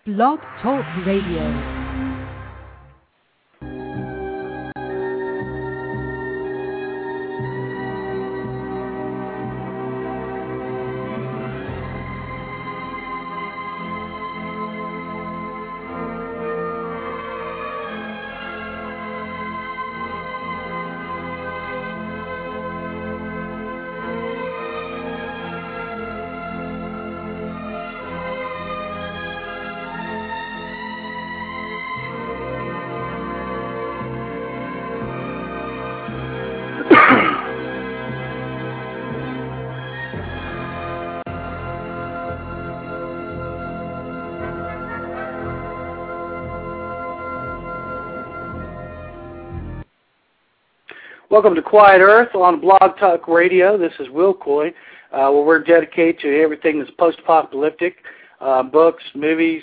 Blog Talk Radio. Welcome to Quiet Earth on Blog Talk Radio. This is Will Coy, where we're dedicated to everything that's post-apocalyptic, books, movies,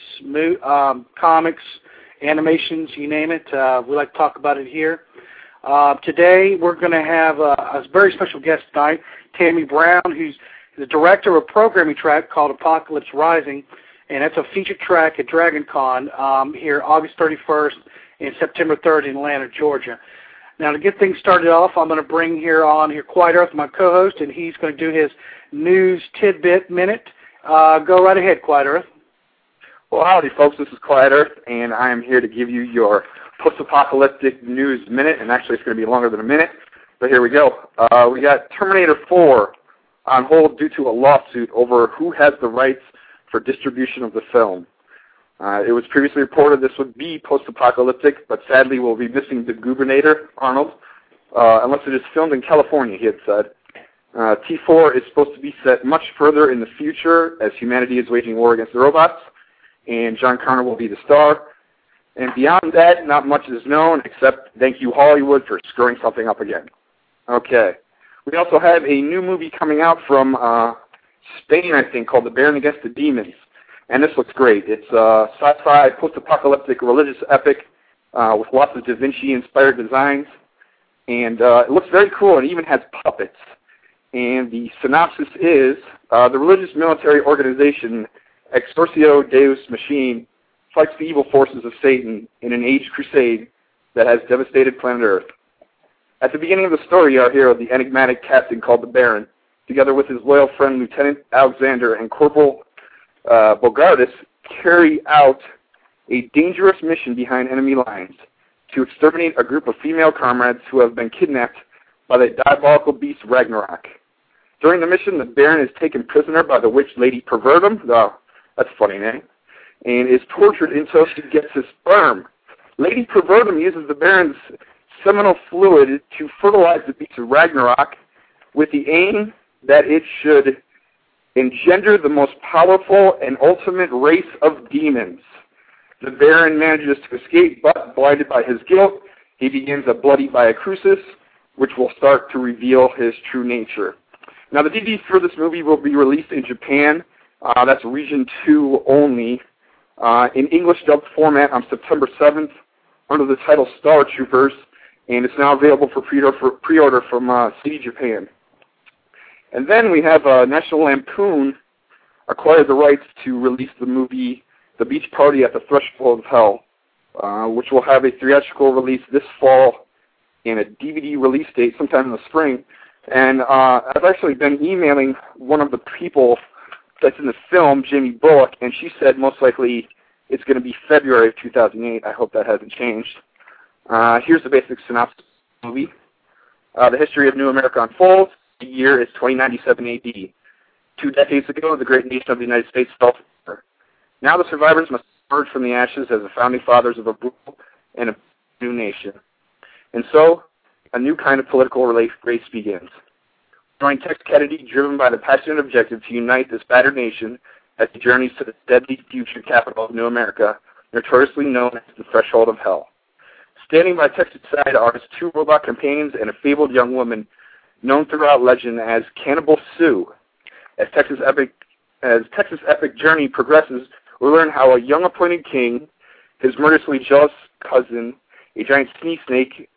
comics, animations, you name it. We like to talk about it here. Today we're going to have a very special guest tonight, Tammy Brown, who's the director of a programming track called Apocalypse Rising, and that's a featured track at Dragon Con here August 31st and September 3rd in Atlanta, Georgia. Now, to get things started off, I'm going to bring here Quiet Earth, my co-host, and he's going to do his news tidbit minute. Go right ahead, Quiet Earth. Well, howdy, folks. This is Quiet Earth, and I am here to give you your post-apocalyptic news minute, and actually it's going to be longer than a minute, but here we go. We got Terminator 4 on hold due to a lawsuit over who has the rights for distribution of the film. It was previously reported this would be post-apocalyptic, but sadly we'll be missing the Governator, Arnold, unless it is filmed in California, he had said. T4 is supposed to be set much further in the future as humanity is waging war against the robots, and John Connor will be the star. And beyond that, not much is known, except thank you, Hollywood, for screwing something up again. Okay. We also have a new movie coming out from Spain, I think, called The Baron Against the Demons. And this looks great. It's a sci-fi, post-apocalyptic religious epic with lots of Da Vinci-inspired designs. And it looks very cool, and even has puppets. And the synopsis is, the religious military organization Exorcio Deus Machine fights the evil forces of Satan in an age crusade that has devastated planet Earth. At the beginning of the story, our hero, the enigmatic captain called the Baron, together with his loyal friend Lieutenant Alexander and Corporal Bogardus, carry out a dangerous mission behind enemy lines to exterminate a group of female comrades who have been kidnapped by the diabolical beast Ragnarok. During the mission, the Baron is taken prisoner by the witch Lady Pervertum, that's a funny name, and is tortured until she gets his sperm. Lady Pervertum uses the Baron's seminal fluid to fertilize the beast of Ragnarok with the aim that it should engender the most powerful and ultimate race of demons. The Baron manages to escape, but blinded by his guilt, he begins a bloody via crucis, which will start to reveal his true nature. Now, the DVD for this movie will be released in Japan. That's Region 2 only, in English dubbed format on September 7th under the title Star Troopers, and it's now available for pre-order from CD Japan. And then we have National Lampoon acquired the rights to release the movie The Beach Party at the Threshold of Hell, which will have a theatrical release this fall and a DVD release date sometime in the spring. And I've actually been emailing one of the people that's in the film, Jamie Bullock, and she said most likely it's going to be February of 2008. I hope that hasn't changed. Here's the basic synopsis of the movie. The history of New America unfolds. The year is 2097 AD. 2 decades ago, the great nation of the United States fell to war. Now the survivors must emerge from the ashes as the founding fathers of a brutal and a new nation. And so, a new kind of political race begins. Join Tex Kennedy, driven by the passionate objective to unite this battered nation as he journeys to the deadly future capital of New America, notoriously known as the Threshold of Hell. Standing by Tex's side are his 2 robot companions and a fabled young woman known throughout legend as Cannibal Sue. As Texas' epic journey progresses, we learn how a young appointed king, his murderously jealous cousin, a giant snake,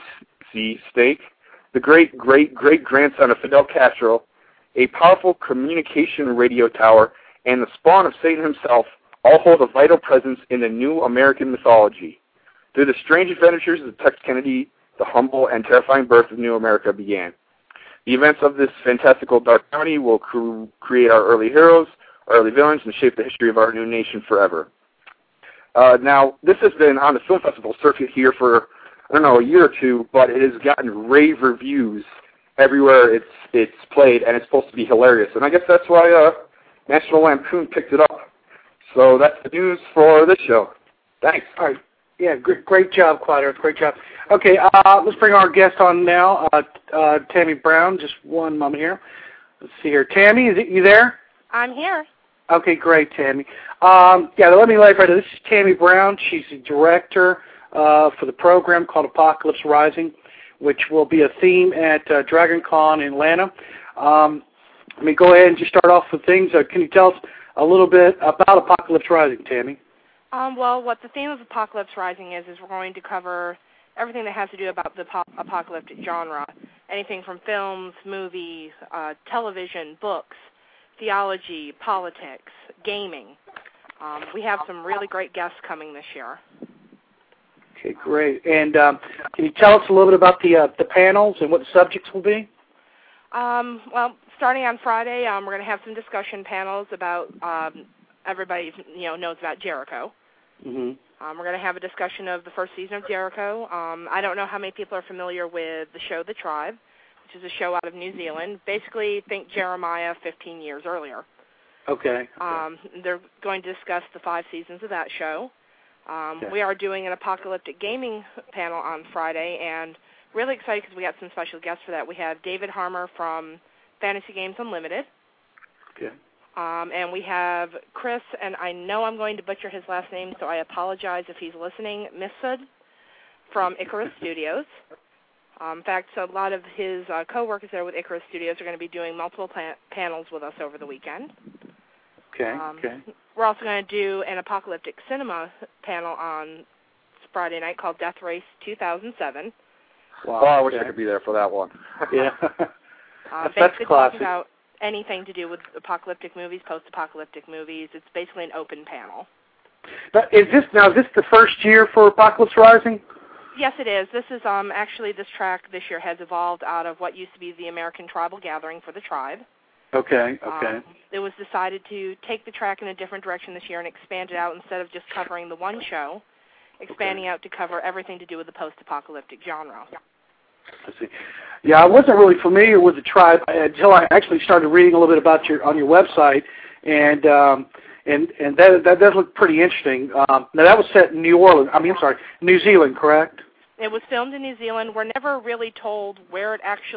the great-great-great-grandson of Fidel Castro, a powerful communication radio tower, and the spawn of Satan himself all hold a vital presence in the new American mythology. Through the strange adventures of Tex Kennedy, the humble and terrifying birth of new America began. The events of this fantastical dark comedy will create our early heroes, our early villains, and shape the history of our new nation forever. Now, this has been on the film festival circuit here for, I don't know, a year or two, but it has gotten rave reviews everywhere it's played, and it's supposed to be hilarious. And I guess that's why National Lampoon picked it up. So that's the news for this show. Thanks. All right. Yeah, great job, Quiet Earth. Great job. Okay, let's bring our guest on now, Tammy Brown. Just one moment here. Let's see here. Tammy, you there? I'm here. Okay, great, Tammy. Yeah, let me lay right. This is Tammy Brown. She's the director for the program called Apocalypse Rising, which will be a theme at DragonCon in Atlanta. Let me go ahead and just start off with things. Can you tell us a little bit about Apocalypse Rising, Tammy? Well, what the theme of Apocalypse Rising is we're going to cover everything that has to do about the apocalyptic genre, anything from films, movies, television, books, theology, politics, gaming. We have some really great guests coming this year. Okay, great. And can you tell us a little bit about the panels and what the subjects will be? Well, starting on Friday, we're going to have some discussion panels about everybody knows about Jericho. Mm-hmm. We're going to have a discussion of the first season of Jericho. I don't know how many people are familiar with the show The Tribe, which is a show out of New Zealand. Basically, think Jeremiah 15 years earlier. Okay. They're going to discuss the 5 seasons of that show. Okay. We are doing an apocalyptic gaming panel on Friday, and really excited because we got some special guests for that. We have David Harmer from Fantasy Games Unlimited. Okay. And we have Chris, and I know I'm going to butcher his last name, so I apologize if he's listening, Mifsud from Icarus Studios. In fact, so a lot of his co-workers there with Icarus Studios are going to be doing multiple panels with us over the weekend. Okay, okay. We're also going to do an apocalyptic cinema panel on Friday night called Death Race 2007. Wow, oh, I wish I could be there for that one. Yeah. That's classic. Talking about anything to do with apocalyptic movies, post-apocalyptic movies. It's basically an open panel. But is this the first year for Apocalypse Rising? Yes, it is. This is actually this track this year has evolved out of what used to be the American Tribal Gathering for the Tribe. Okay, okay. It was decided to take the track in a different direction this year and expand it out instead of just covering the one show, expanding out to cover everything to do with the post-apocalyptic genre. I see. Yeah, I wasn't really familiar with the Tribe until I actually started reading a little bit about on your website, and that does look pretty interesting. Now that was set in New Zealand, correct? It was filmed in New Zealand. We're never really told where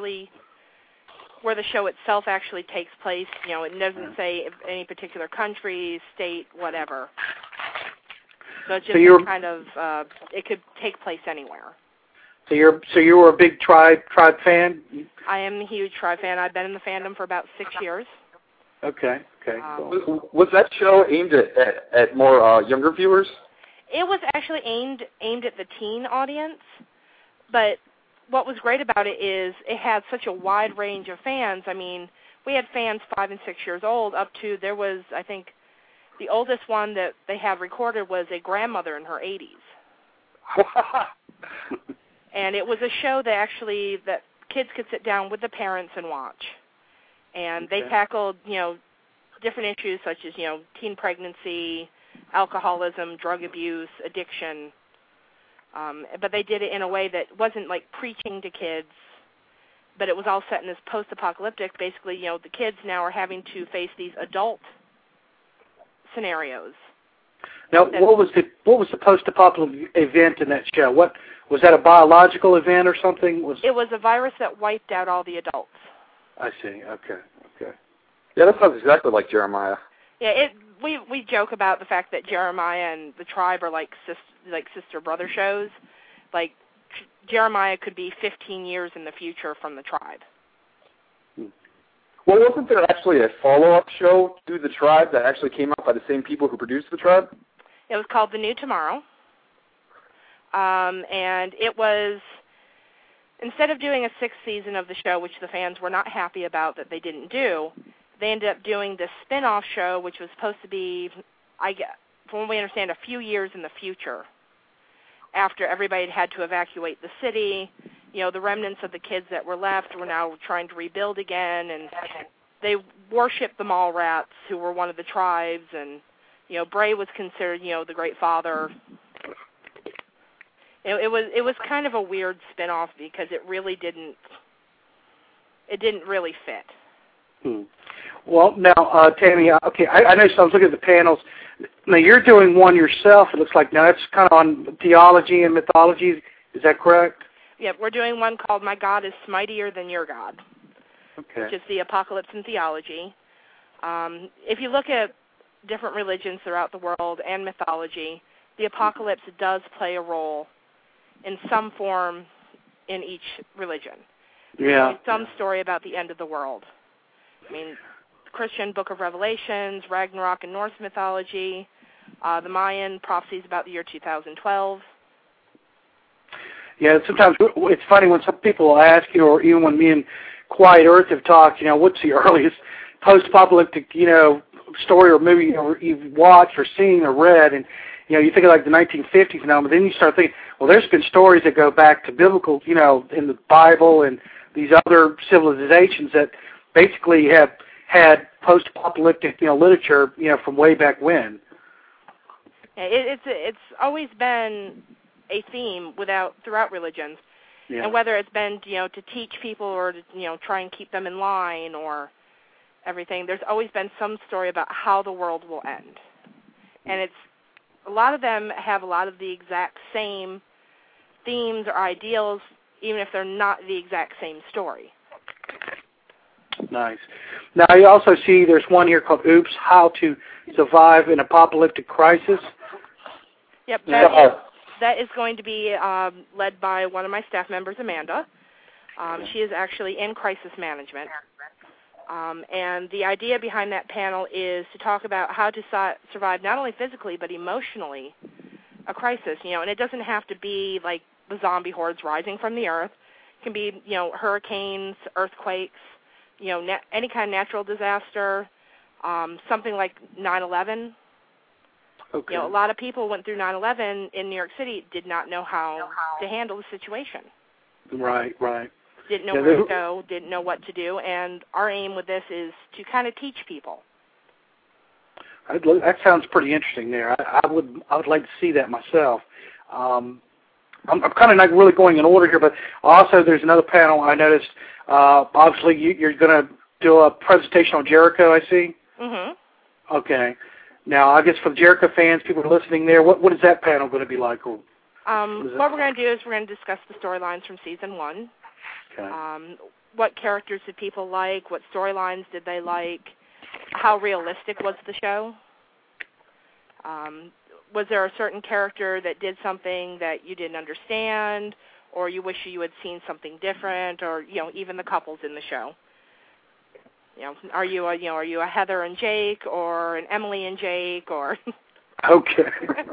the show itself actually takes place. It doesn't say any particular country, state, whatever. So it's just it could take place anywhere. So you were a big Tribe fan? I am a huge Tribe fan. I've been in the fandom for about 6 years. Okay. Cool. Was that show aimed at more younger viewers? It was actually aimed at the teen audience, but what was great about it is it had such a wide range of fans. I mean, we had fans 5 and 6 years old up to, there was, I think, the oldest one that they had recorded was a grandmother in her 80s. And it was a show that kids could sit down with the parents and watch. And they tackled, different issues such as, teen pregnancy, alcoholism, drug abuse, addiction. But they did it in a way that wasn't like preaching to kids, but it was all set in this post-apocalyptic. Basically, the kids now are having to face these adult scenarios. Now, what was the post-apocalyptic event in that show? What was that, a biological event or something? It was a virus that wiped out all the adults. I see. Okay. Yeah, that sounds exactly like Jeremiah. Yeah, we joke about the fact that Jeremiah and the Tribe are like sister-brother shows. Like, Jeremiah could be 15 years in the future from the Tribe. Well, wasn't there actually a follow-up show to The Tribe that actually came out by the same people who produced The Tribe? It was called The New Tomorrow. And it was, instead of doing a 6th season of the show, which the fans were not happy about that they didn't do, they ended up doing this spin-off show, which was supposed to be, from what we understand, a few years in the future, after everybody had to evacuate the city. The remnants of the kids that were left were now trying to rebuild again, and they worshipped the Mall Rats, who were one of the tribes, and Bray was considered the Great Father. It was kind of a weird spin-off because it didn't really fit. Well, now, Tammy, okay, I know. So I was looking at the panels. Now you're doing one yourself. It looks like now that's kind of on theology and mythology. Is that correct? Yeah, we're doing one called "My God is Smightier Than Your God," which is the apocalypse in theology. If you look at different religions throughout the world and mythology, the apocalypse does play a role in some form in each religion. Yeah. Some story about the end of the world. I mean, Christian Book of Revelations, Ragnarok in Norse mythology, the Mayan prophecies about the year 2012. Yeah, sometimes it's funny when some people ask you, or even when me and Quiet Earth have talked, what's the earliest post-apocalyptic, story or movie you've watched or seen or read, and you think of like the 1950s now, but then you start thinking, well, there's been stories that go back to biblical, in the Bible and these other civilizations that basically have had post-apocalyptic, literature, from way back when. It's always been a theme throughout religions, and whether it's been to teach people or to try and keep them in line or everything, there's always been some story about how the world will end, and a lot of them have a lot of the exact same themes or ideals, even if they're not the exact same story. Nice. Now, you also see there's one here called Oops, How to Survive an Apocalyptic Crisis. Yep, that is going to be led by one of my staff members, Amanda. She is actually in crisis management. And the idea behind that panel is to talk about how to survive not only physically but emotionally a crisis, and it doesn't have to be like the zombie hordes rising from the earth. It can be, hurricanes, earthquakes, any kind of natural disaster, something like 9/11. Okay. A lot of people went through 9/11 in New York City, did not know how to handle the situation. Right. Didn't know where to go, didn't know what to do, and our aim with this is to kind of teach people. That sounds pretty interesting there. I would like to see that myself. I'm kind of not really going in order here, but also there's another panel I noticed. Obviously, you're going to do a presentation on Jericho, I see. Mm-hmm. Okay. Now, I guess for the Jericho fans, people are listening there, what is that panel going to be like? What we're going to do is we're going to discuss the storylines from Season 1. Okay. What characters did people like? What storylines did they like? How realistic was the show? Was there a certain character that did something that you didn't understand, or you wish you had seen something different, or even the couples in the show? Are you a Heather and Jake, or an Emily and Jake, or? Okay.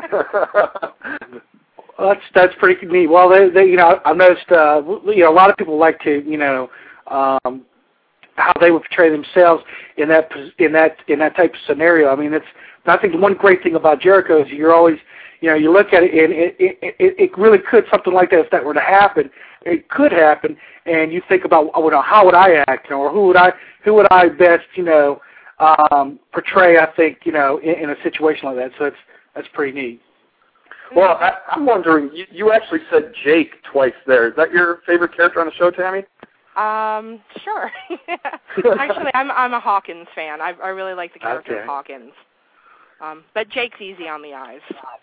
Well, that's pretty neat. Well, I've noticed, a lot of people like to, how they would portray themselves in that type of scenario. I mean, I think one great thing about Jericho is you're always, you look at it and it really could, something like that, if that were to happen, it could happen, and you think about, how would I act, or who would I best, portray, I think, in a situation like that. So that's pretty neat. Well, I'm wondering, you actually said Jake twice there. Is that your favorite character on the show, Tammy? Sure. Actually, I'm a Hawkins fan. I really like the character of Hawkins. But Jake's easy on the eyes.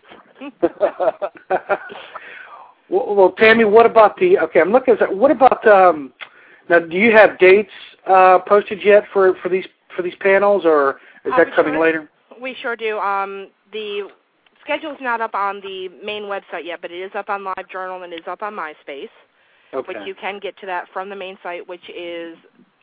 Well, Tammy, what about I'm looking at that. What about, now, do you have dates posted yet for these panels, or is that coming later? We sure do. The schedule's not up on the main website yet, but it is up on LiveJournal and it is up on MySpace. Okay. But you can get to that from the main site, which is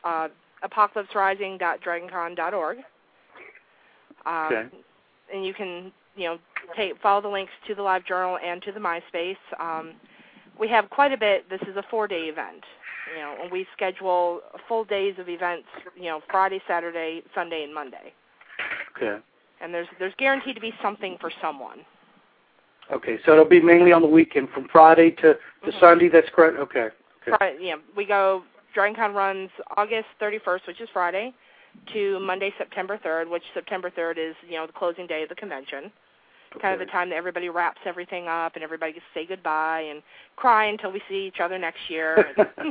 apocalypserising.dragoncon.org. Okay. And you can, follow the links to the LiveJournal and to the MySpace. We have quite a bit. This is a 4-day event. And we schedule full days of events, Friday, Saturday, Sunday, and Monday. Okay. And there's guaranteed to be something for someone. Okay, so it'll be mainly on the weekend from Friday to Sunday. That's correct. Okay. Friday, yeah, we go. DragonCon runs August 31st, which is Friday, to Monday, September 3rd, which September 3rd is the closing day of the convention. Okay. Kind of the time that everybody wraps everything up and everybody gets to say goodbye and cry until we see each other next year.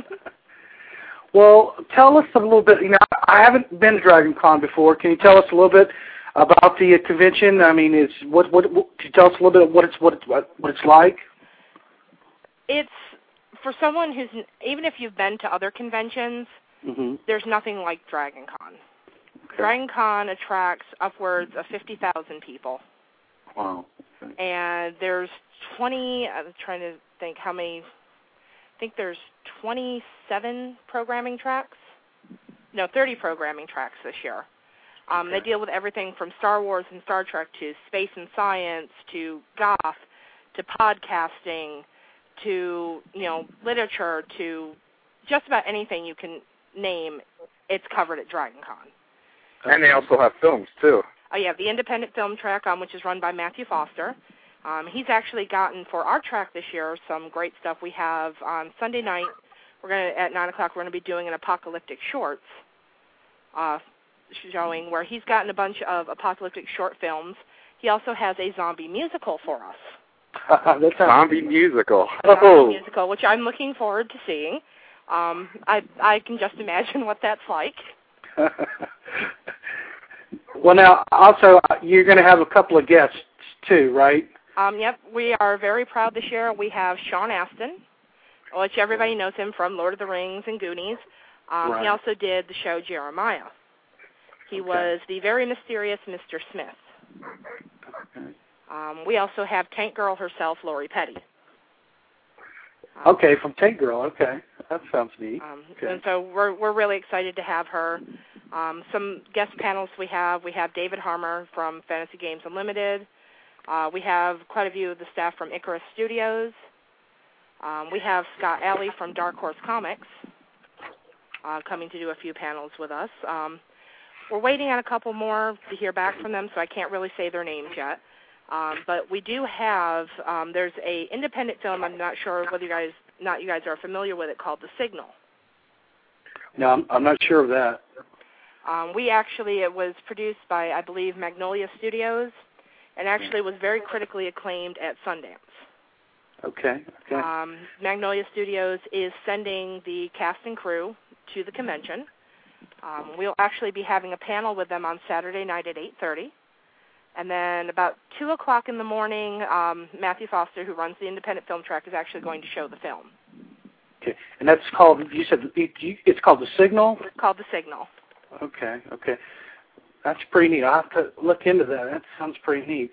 Well, tell us a little bit. I haven't been to DragonCon before. Can you tell us a little bit about the convention? I mean, can you tell us a little bit of what it's like? It's for someone who's, even if you've been to other conventions, there's nothing like DragonCon. Okay. DragonCon attracts upwards of 50,000 people. Wow. Okay. And there's 20, I'm trying to think how many, I think there's 27 programming tracks. No, 30 programming tracks this year. Okay. They deal with everything from Star Wars and Star Trek to space and science to goth to podcasting to, literature to just about anything you can name, it's covered at DragonCon. And they also have films, too. Oh, yeah, the independent film track, which is run by Matthew Foster. He's actually gotten, for our track this year, some great stuff. We have on Sunday night, at 9 o'clock, we're going to be doing an apocalyptic shorts showing where he's gotten a bunch of apocalyptic short films. He also has a zombie musical for us. Zombie musical. Zombie musical, which I'm looking forward to seeing. I can just imagine what that's like. Well, now, also, you're going to have a couple of guests, too, right? Yep, we are very proud this year. We have Sean Astin, which everybody knows him from Lord of the Rings and Goonies. Right. He also did the show Jeremiah. He was the very mysterious Mr. Smith. Okay. We also have Tank Girl herself, Lori Petty. Okay, from Tank Girl. Okay, that sounds neat. Okay. And so we're really excited to have her. Some guest panels we have David Harmer from Fantasy Games Unlimited. We have quite a few of the staff from Icarus Studios. We have Scott Alley from Dark Horse Comics coming to do a few panels with us. We're waiting on a couple more to hear back from them, so I can't really say their names yet. But we do have, there's a independent film, I'm not sure whether you guys are familiar with it, called The Signal. No, I'm not sure of that. It was produced by, I believe, Magnolia Studios, and actually was very critically acclaimed at Sundance. Okay. Magnolia Studios is sending the cast and crew to the convention. We'll actually be having a panel with them on Saturday night at 8:30. And then about 2 o'clock in the morning, Matthew Foster, who runs the independent film track, is actually going to show the film. Okay. And that's called, you said it's called The Signal? It's called The Signal. Okay. That's pretty neat. I'll have to look into that. That sounds pretty neat.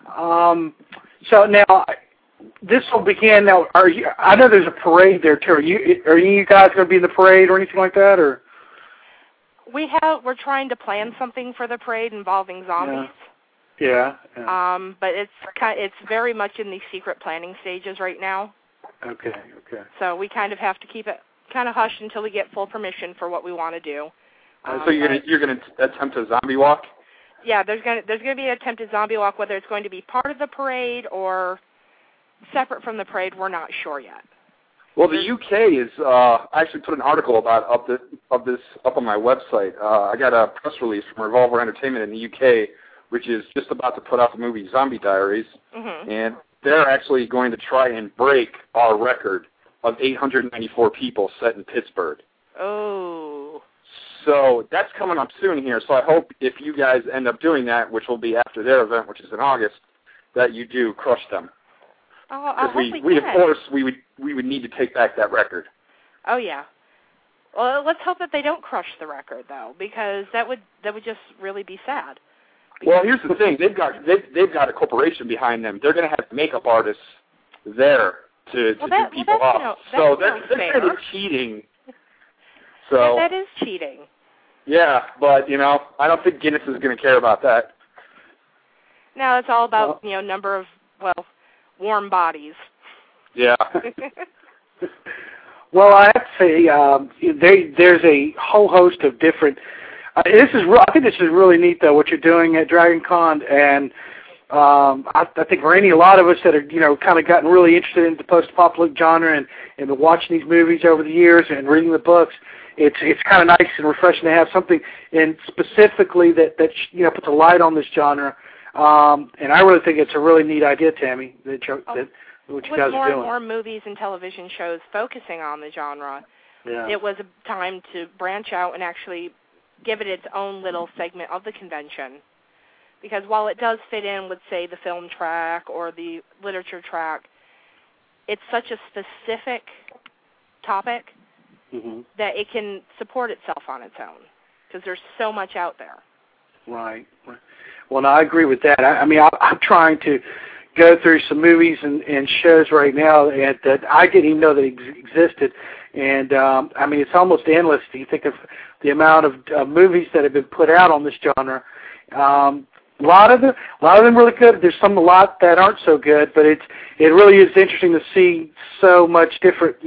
So now, this will begin. Now, I know there's a parade there, too. Are you guys going to be in the parade or anything like that, or? We're trying to plan something for the parade involving zombies. Yeah. But it's very much in the secret planning stages right now. Okay. So we kind of have to keep it kind of hushed until we get full permission for what we want to do. So you're gonna attempt a zombie walk? Yeah, there's gonna be an attempted zombie walk. Whether it's going to be part of the parade or separate from the parade, we're not sure yet. Well, the UK is. I actually put an article about this up on my website. I got a press release from Revolver Entertainment in the UK, which is just about to put out the movie Zombie Diaries, and they're actually going to try and break our record of 894 people set in Pittsburgh. Oh. So that's coming up soon here. So I hope if you guys end up doing that, which will be after their event, which is in August, that you do crush them. Oh, I hope we can. Of course, we would need to take back that record. Oh yeah. Well, let's hope that they don't crush the record though, because that would just really be sad. Well, here's the thing: they've got a corporation behind them. They're going to have makeup artists there to do people up. So they're kind of cheating. So that is cheating. Yeah, but I don't think Guinness is going to care about that. No, it's all about number of warm bodies. Yeah. Well, I have to say there's a whole host of different I think this is really neat, though, what you're doing at Dragon Con, and I think for a lot of us that are, kind of gotten really interested in the post-apocalyptic genre and been watching these movies over the years and reading the books, it's kind of nice and refreshing to have something in specifically that puts a light on this genre. And I really think it's a really neat idea, Tammy, what you guys are doing. With more and more movies and television shows focusing on the genre, it was a time to branch out and actually give it its own little segment of the convention. Because while it does fit in with, say, the film track or the literature track, it's such a specific topic that it can support itself on its own, because there's so much out there. Right. Well, no, I agree with that. I'm trying to go through some movies and shows right now that I didn't even know that existed. And, it's almost endless. Do you think of the amount of movies that have been put out on this genre? A lot of them really good. There's a lot that aren't so good, but it really is interesting to see so much different,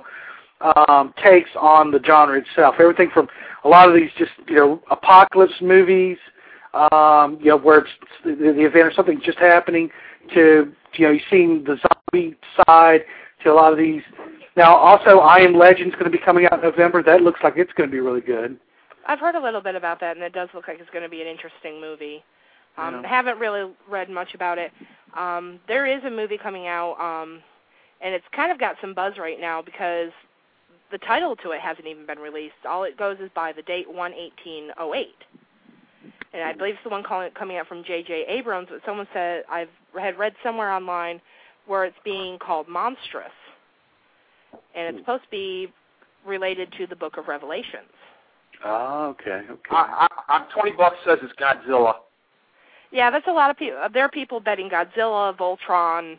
takes on the genre itself. Everything from a lot of these just, apocalypse movies, where it's the event or something just happening, to, you're seeing the zombie side, to a lot of these. Now, also, I Am Legend's going to be coming out in November. That looks like it's going to be really good. I've heard a little bit about that, and it does look like it's going to be an interesting movie. Haven't really read much about it. There is a movie coming out, and it's kind of got some buzz right now because the title to it hasn't even been released. All it goes is by the date 1/18/08. And I believe it's the one coming out from J.J. Abrams, but someone said, I had read somewhere online where it's being called Monstrous. And it's supposed to be related to the Book of Revelations. Oh, okay. I'm $20 says it's Godzilla. Yeah, that's a lot of people. There are people betting Godzilla, Voltron.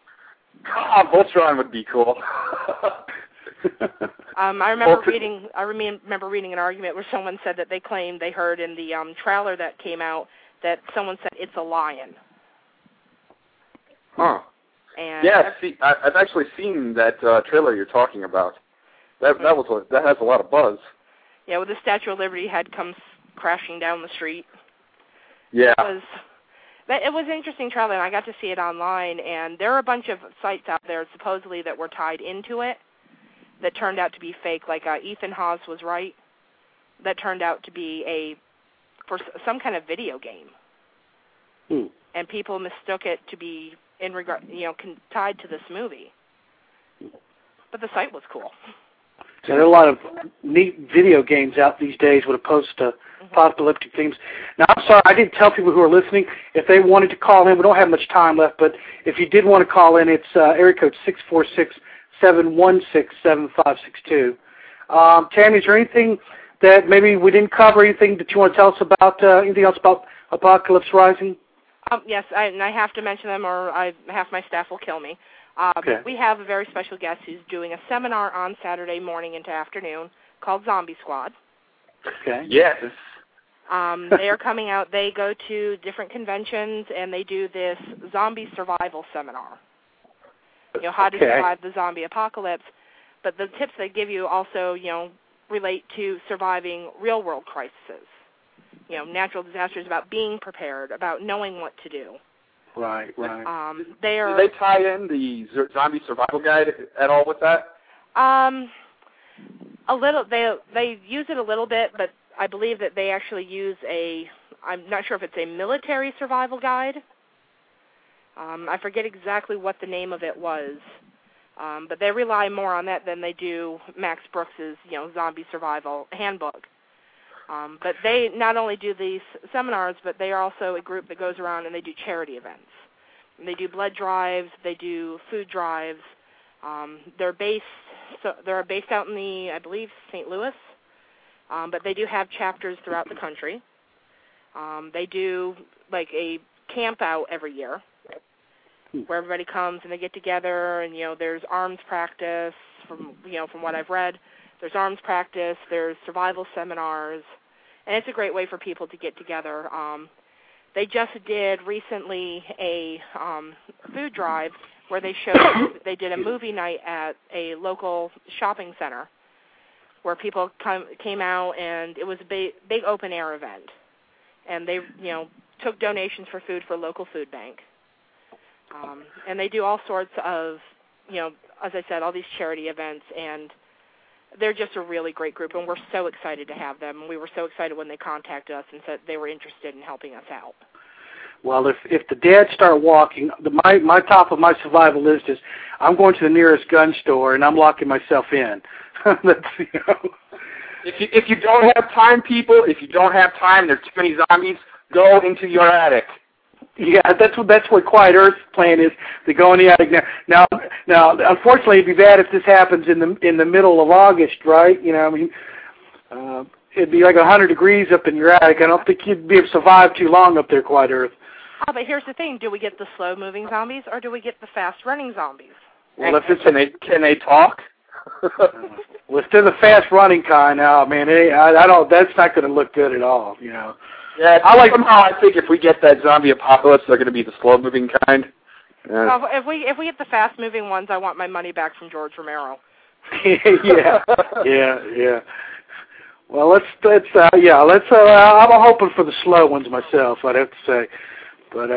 Voltron would be cool. I remember reading an argument where someone said that they claimed they heard in the trailer that came out that someone said it's a lion. Huh. And yeah, I've actually seen that trailer you're talking about. That has a lot of buzz. Yeah, with the Statue of Liberty head comes crashing down the street. Yeah. It was an interesting trailer, and I got to see it online, and there are a bunch of sites out there supposedly that were tied into it that turned out to be fake, like Ethan Hawes was right. That turned out to be for some kind of video game. And people mistook it to be tied to this movie. But the site was cool. So there are a lot of neat video games out these days with opposed to apocalyptic themes. Now, I'm sorry, I didn't tell people who are listening if they wanted to call in. We don't have much time left, but if you did want to call in, it's area code 646-716-7562. Tammy, is there anything that maybe we didn't cover, anything that you want to tell us about, anything else about Apocalypse Rising? Yes, and I have to mention them or half my staff will kill me. Okay. We have a very special guest who's doing a seminar on Saturday morning into afternoon called Zombie Squad. Okay. Yes. They are coming out. They go to different conventions, and they do this zombie survival seminar. How to survive the zombie apocalypse. But the tips they give you also, relate to surviving real-world crises. Natural disasters, about being prepared, about knowing what to do. Right. Do they tie in the zombie survival guide at all with that? A little. They use it a little bit, but I believe that they actually use I'm not sure if it's a military survival guide. I forget exactly what the name of it was, but they rely more on that than they do Max Brooks's, zombie survival handbook. But they not only do these seminars, but they are also a group that goes around and they do charity events. And they do blood drives, they do food drives. They're based out in I believe, St. Louis, but they do have chapters throughout the country. They do like a camp out every year where everybody comes and they get together, and there's arms practice from what I've read. There's arms practice, there's survival seminars, and it's a great way for people to get together. They just did recently a food drive where they did a movie night at a local shopping center where people came out, and it was a big open-air event. And they, took donations for food for a local food bank. And they do all sorts of, as I said, all these charity events, and they're just a really great group, and we're so excited to have them. And we were so excited when they contacted us and said they were interested in helping us out. Well, if the dead start walking, my top of my survival list is I'm going to the nearest gun store and I'm locking myself in. That's, If you don't have time, people, if you don't have time, there's too many zombies, go into your attic. Yeah, that's what Quiet Earth's plan is, to go in the attic now. Now, unfortunately, it'd be bad if this happens in the middle of August, right? It'd be like 100 degrees up in your attic. I don't think you'd be able to survive too long up there, Quiet Earth. Oh, but here's the thing: do we get the slow-moving zombies, or do we get the fast-running zombies? Well, can they talk? Well, if they're the fast-running kind, now, man, I don't. That's not going to look good at all, Yeah, somehow I think if we get that zombie apocalypse, they're going to be the slow-moving kind. Well, if we get the fast-moving ones, I want my money back from George Romero. yeah. Well, I'm hoping for the slow ones myself, I'd have to say. But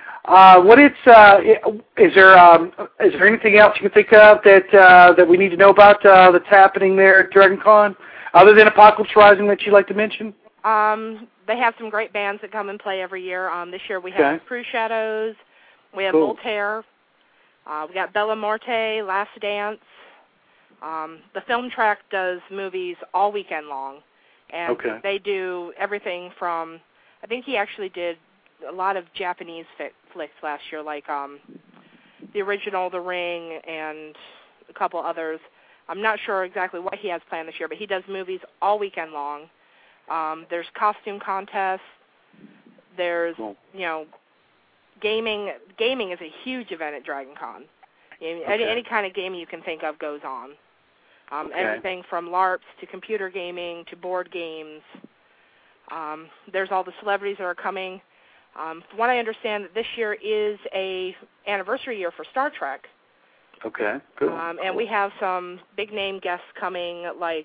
is there anything else you can think of that we need to know about that's happening there at Dragon Con, other than Apocalypse Rising that you'd like to mention? They have some great bands that come and play every year. This year we have Cruise Shadows, we have Voltaire, we got Bella Morte, Last Dance. The Film Track does movies all weekend long, and they do everything from, I think he actually did a lot of Japanese flicks last year, like the original The Ring and a couple others. I'm not sure exactly what he has planned this year, but he does movies all weekend long. There's costume contests. There's, gaming. Gaming is a huge event at Dragon Con. Any kind of gaming you can think of goes on. Everything from LARPs to computer gaming to board games. There's all the celebrities that are coming. From what I understand, that this year is a anniversary year for Star Trek. Okay, cool. And we have some big-name guests coming, like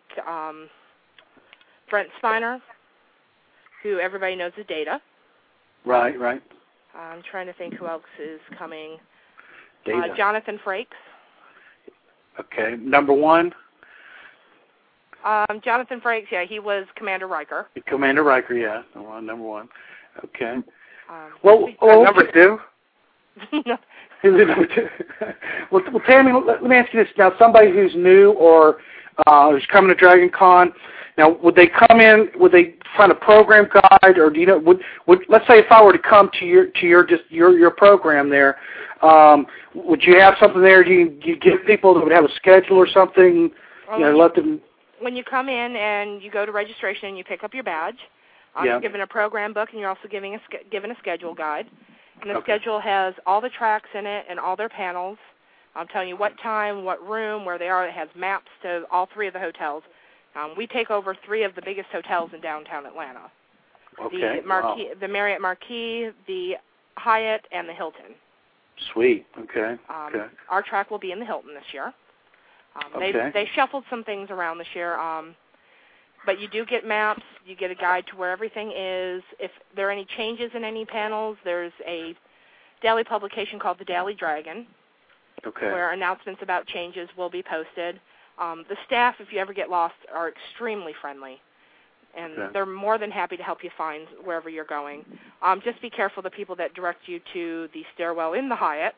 Brent Spiner, who everybody knows is Data. Right. I'm trying to think who else is coming. Data. Jonathan Frakes. Okay, number one? Jonathan Frakes, he was Commander Riker. Commander Riker, yeah, number one. Okay. Number two? Well, Tammy, let me ask you this. Now, somebody who's new or who's coming to Dragon Con, now, would they come in, would they find a program guide, or do you know, would let's say if I were to come to your program there, would you have something there? Do you give people that would have a schedule or something, let them... When you come in and you go to registration and you pick up your badge, you're given a program book, and you're also given a schedule guide. And the schedule has all the tracks in it and all their panels. I'm telling you what time, what room, where they are. It has maps to all three of the hotels. We take over three of the biggest hotels in downtown Atlanta. Okay. The Marriott Marquis, the Hyatt, and the Hilton. Sweet. Okay. Our track will be in the Hilton this year. They shuffled some things around this year. But you do get maps. You get a guide to where everything is. If there are any changes in any panels, there's a daily publication called The Daily Dragon, where announcements about changes will be posted. The staff, if you ever get lost, are extremely friendly, and they're more than happy to help you find wherever you're going. Just be careful of the people that direct you to the stairwell in the Hyatt.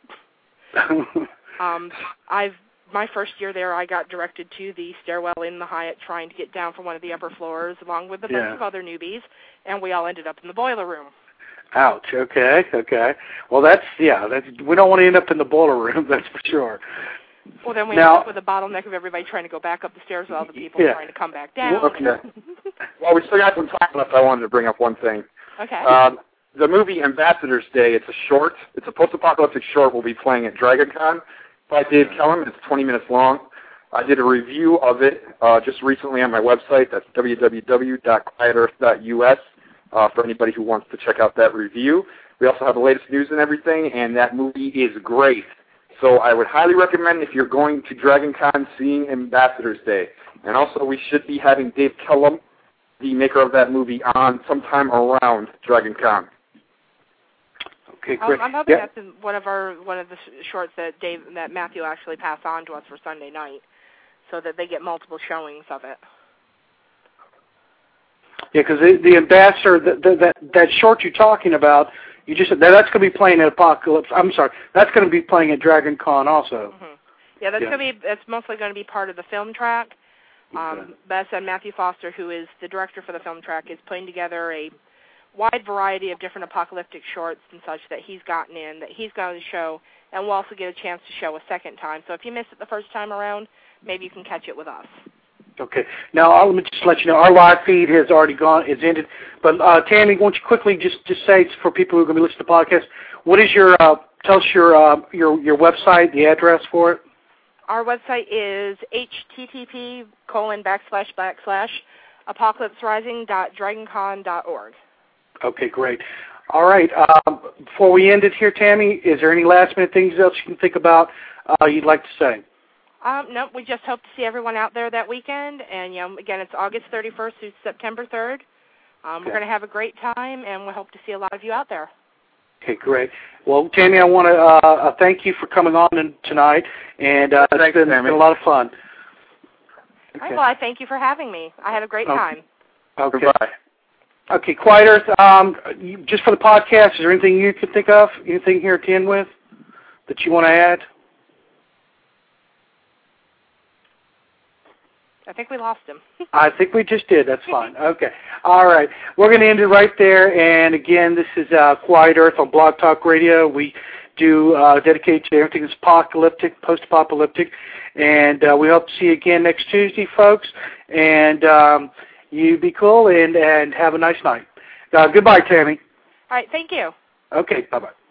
My first year there, I got directed to the stairwell in the Hyatt trying to get down from one of the upper floors along with a bunch of other newbies, and we all ended up in the boiler room. Ouch, okay. Well, we don't want to end up in the boiler room, that's for sure. Well, then we end up with a bottleneck of everybody trying to go back up the stairs while other people trying to come back down. Okay. Well, we still got some time left. I wanted to bring up one thing. Okay. The movie Ambassador's Day, it's a post-apocalyptic short we'll be playing at Dragon Con by Dave Kellum. It's 20 minutes long. I did a review of it just recently on my website. That's www.quietearth.us for anybody who wants to check out that review. We also have the latest news and everything, and that movie is great. So I would highly recommend, if you're going to Dragon Con, seeing Ambassadors Day. And also, we should be having Dave Kellum, the maker of that movie, on sometime around Dragon Con. Okay, great. I'm hoping that's one of the shorts that Matthew actually passed on to us for Sunday night, so that they get multiple showings of it. Yeah, because the Ambassador, that short you're talking about, you just said that's going to be playing at Apocalypse. I'm sorry, that's going to be playing at Dragon Con also. Mm-hmm. Yeah, that's mostly going to be part of the film track. But Matthew Foster, who is the director for the film track, is putting together a wide variety of different apocalyptic shorts and such that he's gotten in, that he's going to show, and we'll also get a chance to show a second time. So if you missed it the first time around, maybe you can catch it with us. Okay. Now, let me just let you know, our live feed has already is ended. But, Tammy, won't you quickly just say, for people who are going to be listening to the podcast, what is your, tell us your website, the address for it? Our website is http://apocalypserising.dragoncon.org. Okay, great. All right. Before we end it here, Tammy, is there any last-minute things else you can think about you'd like to say? No, we just hope to see everyone out there that weekend. And, again, it's August 31st through September 3rd. We're going to have a great time, and we hope to see a lot of you out there. Okay, great. Well, Tammy, I want to thank you for coming on tonight, and it's been a lot of fun. All right, well, I thank you for having me. I had a great time. Okay. Goodbye. Okay, Quiet Earth, just for the podcast, is there anything you could think of, anything here to end with that you want to add? I think we lost him. I think we just did. That's fine. Okay. All right. We're going to end it right there. And, again, this is Quiet Earth on Blog Talk Radio. We do dedicate to everything that's apocalyptic, post-apocalyptic. And we hope to see you again next Tuesday, folks. And you be cool and have a nice night. Goodbye, Tammy. All right. Thank you. Okay. Bye-bye.